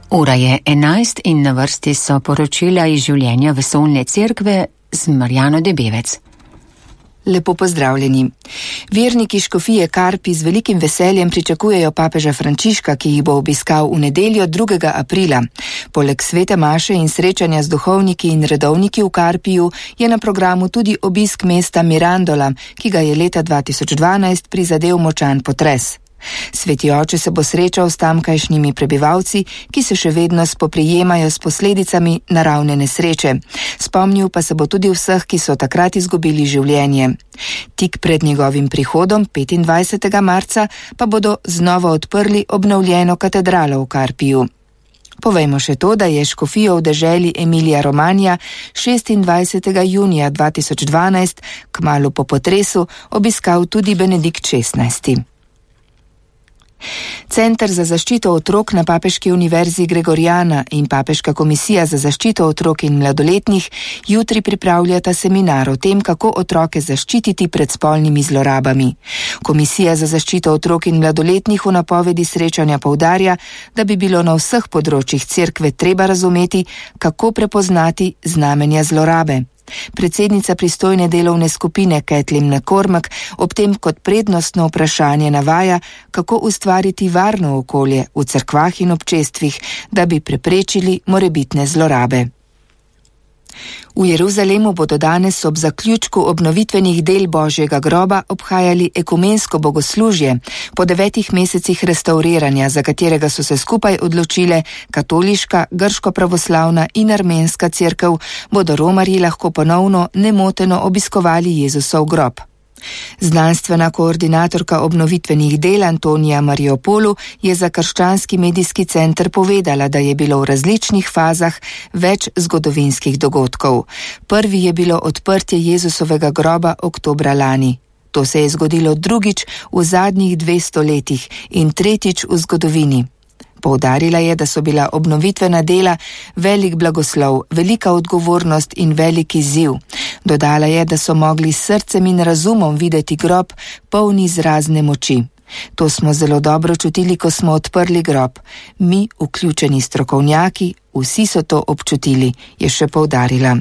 Ura je 11 in na vrsti so poročila iz življenja Vesoljne cerkve z Marjano Debevec. Lepo pozdravljeni. Verniki škofije Karpi z velikim veseljem pričakujejo papeža Frančiška, ki jih bo obiskal v nedeljo 2. aprila. Poleg svete maše in srečanja z duhovniki in redovniki v Karpiju je na programu tudi obisk mesta Mirandola, ki ga je leta 2012 prizadel močan potres. Sveti oče se bo srečal s tamkajšnjimi prebivalci, ki se še vedno spoprijemajo s posledicami naravne nesreče. Spomnil pa se bo tudi vseh, ki so takrat izgubili življenje. Tik pred njegovim prihodom, 25. marca, pa bodo znova odprli obnovljeno katedralo v Karpiju. Povejmo še to, da je škofijo v deželi Emilija Romanja 26. junija 2012, kmalu po potresu, obiskal tudi Benedikt XVI. Center za zaščito otrok na Papeški univerzi Gregoriana in Papeška komisija za zaščito otrok in mladoletnih jutri pripravljata seminar o tem, kako otroke zaščititi pred spolnimi zlorabami. Komisija za zaščito otrok in mladoletnih v napovedi srečanja poudarja, da bi bilo na vseh področjih cerkve treba razumeti, kako prepoznati znamenja zlorabe. Predsednica pristojne delovne skupine Kathleen McCormack ob tem kot prednostno vprašanje navaja, kako ustvariti varno okolje v cerkvah in občestvih, da bi preprečili morebitne zlorabe. V Jeruzalemu bodo danes ob zaključku obnovitvenih del Božjega groba obhajali ekumensko bogoslužje po 9 mesecih restauriranja, za katerega so se skupaj odločile katoliška, grško-pravoslavna in armenska cerkev, bodo romarji lahko ponovno nemoteno obiskovali Jezusov grob. Znanstvena koordinatorka obnovitvenih del Antonija Mariopolu je za Krščanski medijski center povedala, da je bilo v različnih fazah več zgodovinskih dogodkov. Prvi je bilo odprtje Jezusovega groba oktobra lani. To se je zgodilo drugič v zadnjih 200 letih in tretjič v zgodovini. Poudarila je, da so bila obnovitvena dela velik blagoslov, velika odgovornost in velik izziv. Dodala je, da so mogli s srcem in razumom videti grob poln izrazne moči. To smo zelo dobro čutili, ko smo odprli grob. Mi, vključeni strokovnjaki, vsi so to občutili, je še poudarila.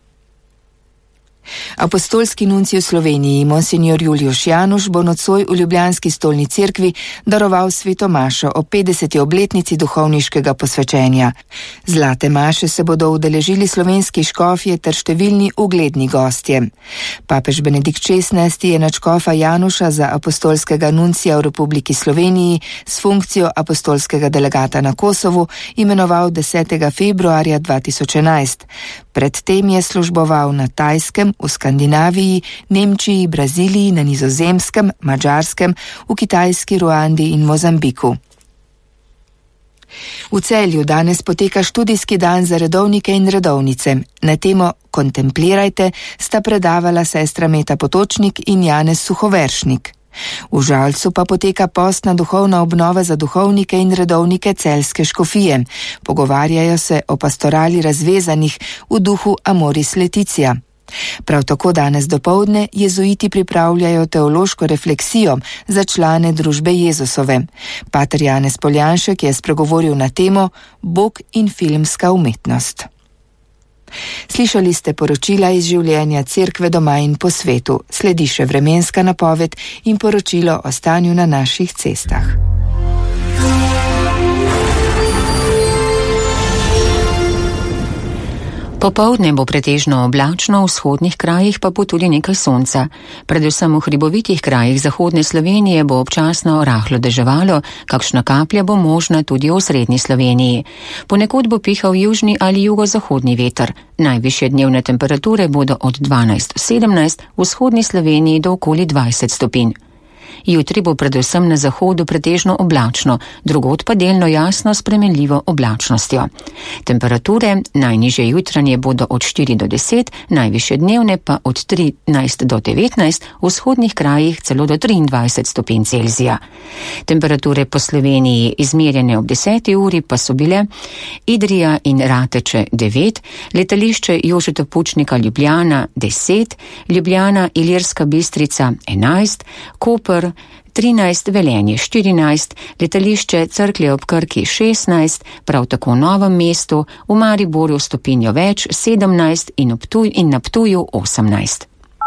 Apostolski nuncij v Sloveniji, monsignor Juliuš Januš, bo nocoj v ljubljanski stolni cerkvi daroval sveto mašo o 50. obletnici duhovniškega posvečenja. Zlate maše se bodo udeležili slovenski škofje ter številni ugledni gostje. Papež Benedikt XVI je nadškofa Januša za apostolskega nuncija v Republiki Sloveniji s funkcijo apostolskega delegata na Kosovu imenoval 10. februarja 2011. Predtem je služboval na Tajskem, v Skandinaviji, Nemčiji, Braziliji, na Nizozemskem, Madžarskem, v Kitajski, Ruandi in Mozambiku. V Celju danes poteka študijski dan za redovnike in redovnice. Na temo Kontemplirajte sta predavala sestra Meta Potočnik in Janez Suhoveršnik. V Žalcu pa poteka postna duhovna obnova za duhovnike in redovnike celjske škofije. Pogovarjajo se o pastorali razvezanih v duhu Amoris Laetitia. Prav tako danes dopoldne jezuiti pripravljajo teološko refleksijo za člane družbe Jezusove. Pater Janez Poljanšek je spregovoril na temo Bog in filmska umetnost. Slišali ste poročila iz življenja cerkve doma in po svetu. Sledi še vremenska napoved in poročilo o stanju na naših cestah. Popoldne bo pretežno oblačno, v vzhodnih krajih pa bo tudi nekaj sonca. Predvsem v hribovitih krajih zahodne Slovenije bo občasno rahlo deževalo, kakšna kaplja bo možna tudi v osrednji Sloveniji. Ponekod bo pihal južni ali jugozahodni veter. Najvišje dnevne temperature bodo od 12-17, v vzhodni Sloveniji do okoli 20 stopinj. Jutri bo predvsem na zahodu pretežno oblačno, drugod pa delno jasno spremenljivo oblačnostjo. Temperature najnižje jutranje bodo od 4 do 10, najvišje dnevne pa od 13 do 19, v vzhodnih krajih celo do 23 stopinj Celzija. Temperature po Sloveniji izmerjene ob 10. uri pa so bile Idrija in Rateče 9, letališče Jožeta Pučnika Ljubljana 10, Ljubljana Ilirska Bistrica 11, Koper 13, Velenje 14, letališče Cerklje ob Krki 16, prav tako v Novem mestu, v Mariboru stopinjo več 17 in na Ptuju 18.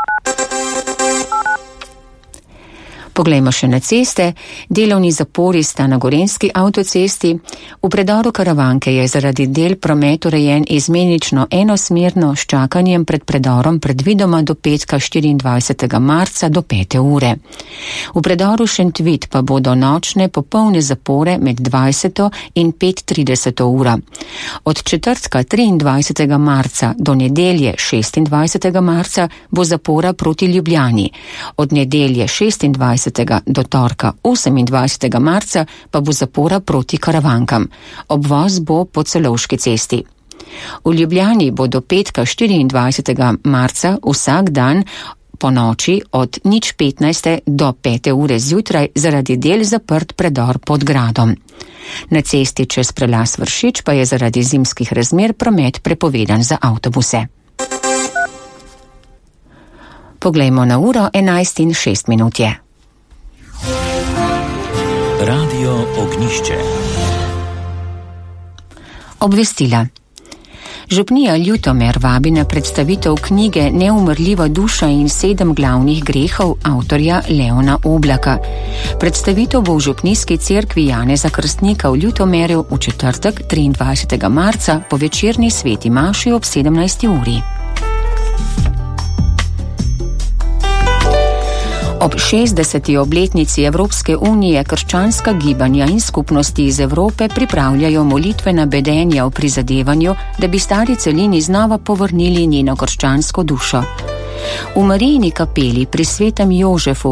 Poglejmo še na ceste. Delovni zapori sta na Gorenjski avtocesti. V predoru Karavanke je zaradi del promet urejen izmenično enosmerno s čakanjem pred predorom predvidoma do petka 24. marca do 5. ure. V predoru Šentvid pa bodo nočne popolne zapore med 20. in 5:30 ura. Od četrtka 23. marca do nedelje 26. marca bo zapora proti Ljubljani. Od nedelje 26. do torka 28. marca pa bo zapora proti Karavankam. Obvoz bo po Celovški cesti. V Ljubljani bo do petka 24. marca vsak dan po noči od 0:15 do 5. ure zjutraj zaradi del zaprt predor pod gradom. Na cesti čez prelaz Vršič pa je zaradi zimskih razmer promet prepovedan za avtobuse. Poglejmo na uro, 11:06 je. Radio Ognjišče. Obvestila. Župnija Ljutomer vabi na predstavitev knjige Neumrljiva duša in 7 glavnih grehov avtorja Leona Oblaka. Predstavitev bo v župnijski cerkvi Janeza Krstnika v Ljutomeru v četrtek 23. marca po večerni sveti maši ob 17. uri. Ob 60. obletnici Evropske unije krščanska gibanja in skupnosti iz Evrope pripravljajo molitvena bedenja v prizadevanju, da bi stari celini znova povrnili njeno krščansko dušo. V Marijini kapeli pri Svetem Jožefu